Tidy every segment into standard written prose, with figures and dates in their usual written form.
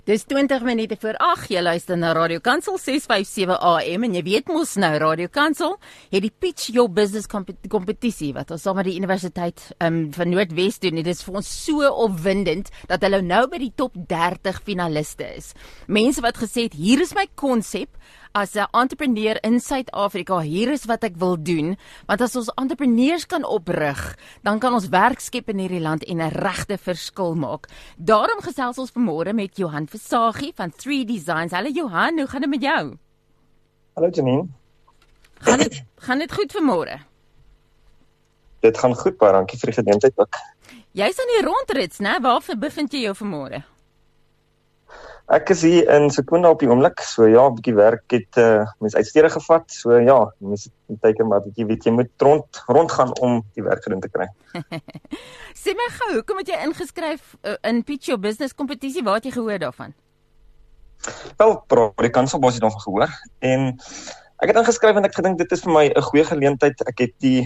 Dis 20 minute voor 8, jy luister na Radio Kansel 657 AM en jy weet mos nou, Radio Kansel het die Pitch Your Business kompetisie wat ons saam met die Universiteit van Noordwes doen. Dit is vir ons so opwindend dat hulle nou by die top 30 finaliste is. Mense wat gesê het, hier is my konsep as 'n entrepreneur in Suid-Afrika, hier is wat ek wil doen, want as ons entrepreneurs kan oprig, dan kan ons werk skep in hierdie land en 'n regte verskil maak. Daarom gesels ons vanmôre met Johan Versaghi van 3 Designs. Hallo Johan, hoe gaan dit met jou? Hallo Janine. Gaan dit goed vanmôre? Dit gaan goed, baie dankie vir die geleentheid ook. Jy's aan die rondrits, né? Waar bevind jy jou vanmôre? Ek is hier in Sekunda op die oomblik, so ja, 'n bietjie werk het mens uitstede gevat, so ja, mens teken maar 'n bietjie, weet jy moet rondgaan om die werk gedoen te kry. Sê my gou, hoekom het jy ingeskryf in Pitch Your Business kompetisie? Waar het jy gehoor daarvan? Wel, Radio Kansel basies daarvan gehoor en ek het ingeskryf want ek gedink dit is vir my 'n goeie geleentheid. Ek het die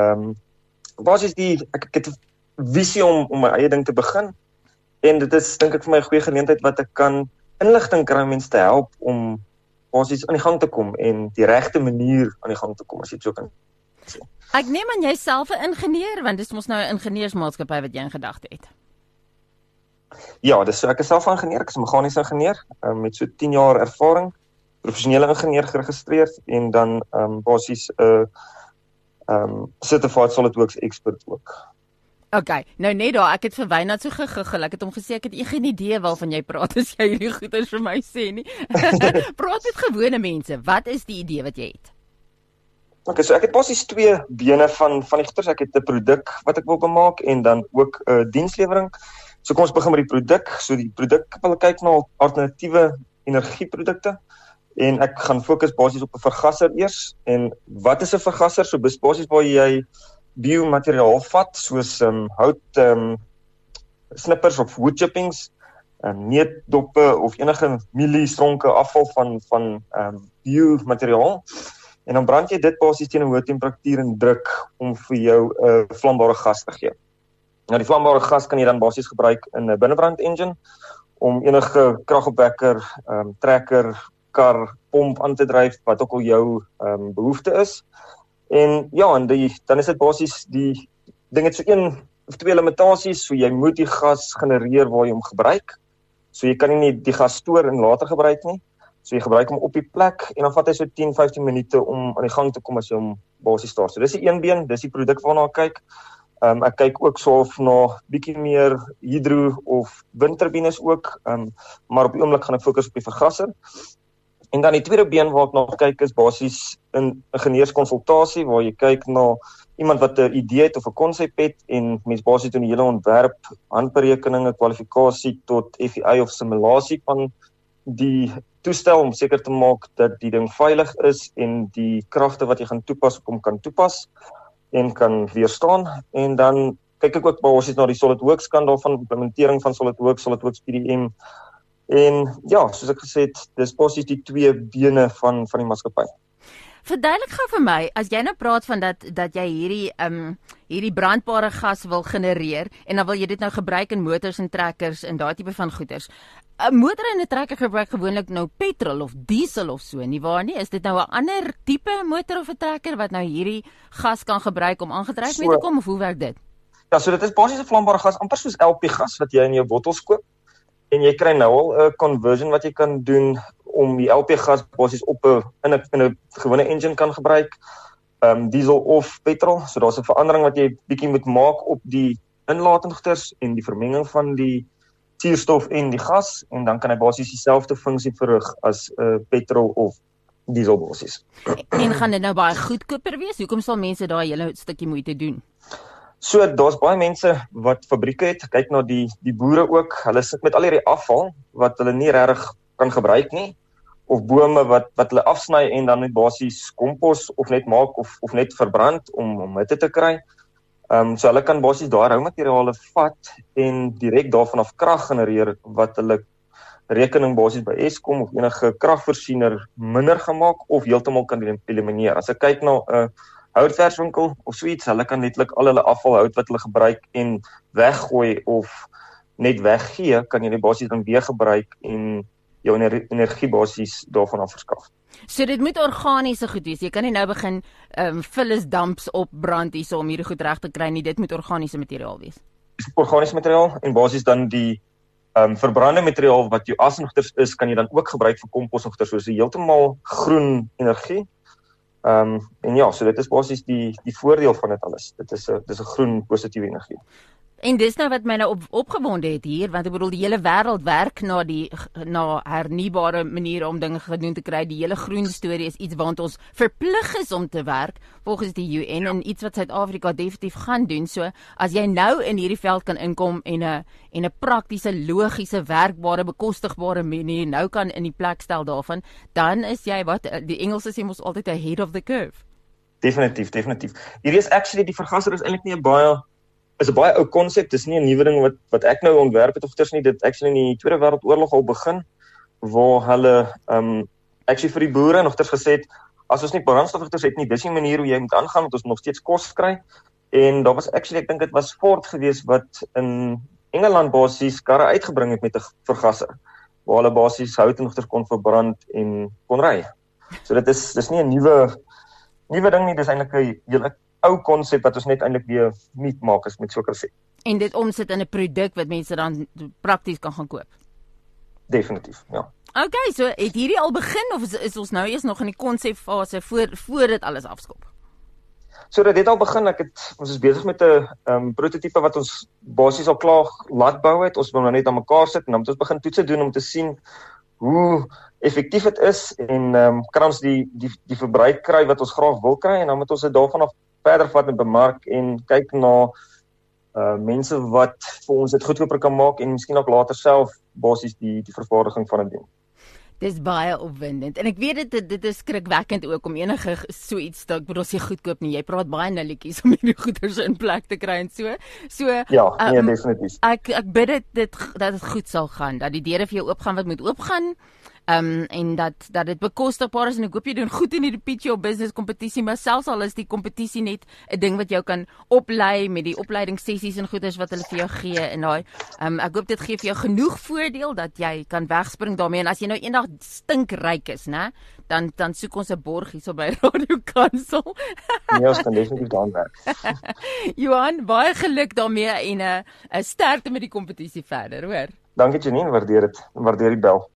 ek het 'n visie om my eie ding te begin. En dit is, dink ek, vir my 'n goeie geleentheid wat ek kan inligting kry om mense te help om basies aan die gang te kom en die regte manier aan die gang te kom, as jy dit so kan sê. Ek neem aan jy self 'n ingenieur, want dis mos nou 'n ingenieursmaatskappy wat jy in gedagte het. Ja, dis so, ek is self 'n ingenieur, ek is 'n meganiese ingenieur, met so 10 jaar ervaring, professionele ingenieur geregistreer en dan basies 'n certified SolidWorks expert ook. Okay, nou net daar, ek het vir Wynand so gegiggel, ek het hom gesê, ek het geen idee waarvan jy praat, as jy hierdie goeders vir my sê nie. Praat met gewone mense, wat is die idee wat jy het? Okay, so ek het basies 2 bene van die goeders, ek het 'n produk wat ek wil bemaak en dan ook 'n dienslewering. So kom ons begin met die produk. So die produk wil kyk na alternatiewe energieprodukte en ek gaan fokus basies op 'n vergasser eers. En wat is 'n vergasser? So basies waar jy biomateriaal vat, soos hout snippers of wood chippings, neutdoppe of enige mieliestronke afval van biomateriaal. En dan brand jy dit basies teen 'n hoë temperatuur en druk om vir jou 'n vlambare gas te gee. Nou die vlambare gas kan jy dan basies gebruik in 'n binnebrand engine om enige kragopwekker, trekker, kar, pomp aan te dryf, wat ook al jou behoefte is. En ja, dan is dit basies die ding het so 1 of 2 limitasies, so jy moet die gas genereer waar jy hom gebruik. So jy kan nie die gas stoor en later gebruik nie. So jy gebruik hom op die plek en dan vat hy so 10-15 minute om aan die gang te kom as jy hom basies start. So dis die een been, dis die produk waarna ek kyk. Ek kyk ook so na bietjie meer hydro of windturbines ook, maar op die oomblik gaan ek fokus op die vergasser. En dan die tweede been waar ek na kyk is basies 'n ingenieurskonsultasie waar jy kyk na iemand wat 'n idee het of 'n konsep het en mens basies doen die hele ontwerp, handberekeninge, kwalifikasie tot FEI of simulasie van die toestel om seker te maak dat die ding veilig is en die kragte wat jy gaan toepas op hom kan toepas en kan weerstaan. En dan kyk ek ook basies na die SolidWorks kant daarvan, implementering van SolidWorks PDM. En ja, soos ek gesê het, dis basies die 2 bene van die maatskappy. Verduidelik gou vir my, as jy nou praat van dat jy hierdie brandbare gas wil genereer en dan wil jy dit nou gebruik in motors en trekkers en daai tipe van goeders. 'n Motor en 'n trekker gebruik gewoonlik nou petrol of diesel of so, nie waar nie? Is dit nou 'n ander tipe motor of 'n trekker wat nou hierdie gas kan gebruik om aangedryf mee te kom of hoe werk dit? Ja, so dit is basies 'n vlambare gas, amper soos LP gas wat jy in jou bottels koop. En jy kry nou al 'n conversion wat jy kan doen om die LP gas basies in 'n gewone engine kan gebruik, diesel of petrol. So daar's 'n verandering wat jy bietjie moet maak op die inlatinggoeders en die vermenging van die suurstof en die gas en dan kan hy basies dieselfde funksie verrig as petrol of diesel basies. En gaan dit nou baie goedkoper wees? Hoekom sal mense daai hele stukkie moeite doen? So daar's baie mense wat fabrieke het, kyk na die boere ook, hulle sit met al hierdie afval wat hulle nie regtig kan gebruik nie, of bome wat hulle afsny en dan net basies kompos of net maak of net verbrand om hitte te kry. So hulle kan basies daai roumateriale vat en direk daarvan af krag genereer wat hulle rekening basies by Eskom of enige kragvoorsiener minder gemaak of heeltemal kan elimineer. As ek kyk na 'n houtverswinkel of so iets, hulle kan netlik al hulle afvalhout wat hulle gebruik en weggooi of net weggee, kan jy die basies dan weer gebruik en jou energie basies daarvan af verskaf. So dit moet organiese goed wees. Jy kan nie nou begin vullis damps opbrand hierso om hierdie goed reg te kry nie. Dit moet organiese materiaal wees. Dis organiese materiaal en basies dan die verbrande materiaal wat jou asnogters is, kan jy dan ook gebruik vir komposnogters, so dis heeltemal groen energie. En ja, so dit is basies die voordeel van dit alles. Dit is 'n groen positiewe energie. En dis nou wat my nou opgewonde het hier, want ek bedoel die hele wêreld werk na hernubare maniere om dinge gedoen te kry. Die hele groen storie is iets waant ons verplig is om te werk volgens die UN en iets wat Suid-Afrika definitief gaan doen. So as jy nou in hierdie veld kan inkom en 'n praktiese, logiese, werkbare, bekostigbare manier nou kan in die plek stel daarvan, dan is jy wat die Engelse sê mos altyd ahead of the curve. Definitief. Hierdie is actually die vergaser is eintlik nie 'n baie ou konsep, dis nie 'n nuwe ding wat ek nou ontwerp het of dit dit actually in die Tweede Wêreldoorlog al begin, waar hulle actually vir die boere nogters gesê het, as ons nie brandstofligters het nie, dis die manier hoe jy moet aangaan, want ons nog steeds kos kry, en daar was actually, ek dink dit was Ford geweest wat in Engeland basies karre uitgebring het met 'n vergaser, waar hulle basies hout nogters kon verbrand en kon ry. So dis nie 'n nuwe ding nie, dis eintlik 'n hele ou konsep wat ons net eintlik weer nuut maak, as met so kan sê. En dit omsit in 'n produk wat mense dan prakties kan gaan koop. Definitief, ja. Okay, so het hierdie al begin of is ons nou eers nog in die konsepfase voor dit alles afskop? So dit het al begin, ons is besig met 'n prototipe wat ons basies al klaar laat bou het. Ons wil nou net aan mekaar sit en dan moet ons begin toetse doen om te sien hoe effektief dit is en kan ons die verbruik kry wat ons graag wil kry en dan moet ons dit daarvan af verder vat en bemark en kyk na mense wat vir ons dit goedkoper kan maak en miskien ook later self basies die vervaardiging van dit doen. Dis baie opwindend en ek weet dit is skrikwekkend ook om enige so iets ek bedoel jy goedkoop nie. Jy praat baie nulletjies om hierdie goeders in plek te kry en so. Ja, nee, definitief. Ek bid dat dit goed sal gaan, dat die deure vir jou oopgaan wat moet oopgaan. En dat dit bekostigbaar is en ek hoop jy doen goed in die Pitch Your Business kompetisie, maar selfs al is die kompetisie net 'n ding wat jou kan oplei met die opleidingssessies en goeders wat hulle vir jou gee en daai ek hoop dit gee vir jou genoeg voordeel dat jy kan wegspring daarmee en as jy nou eendag stinkryk is, né, dan soek ons 'n borg hierso by Radio Kansel. Nee, ons kan definitief daaraan werk. Johan, baie geluk daarmee en 'n sterkte met die kompetisie verder, hoor. Dankie Janine, waardeer dit. Waardeer die bel.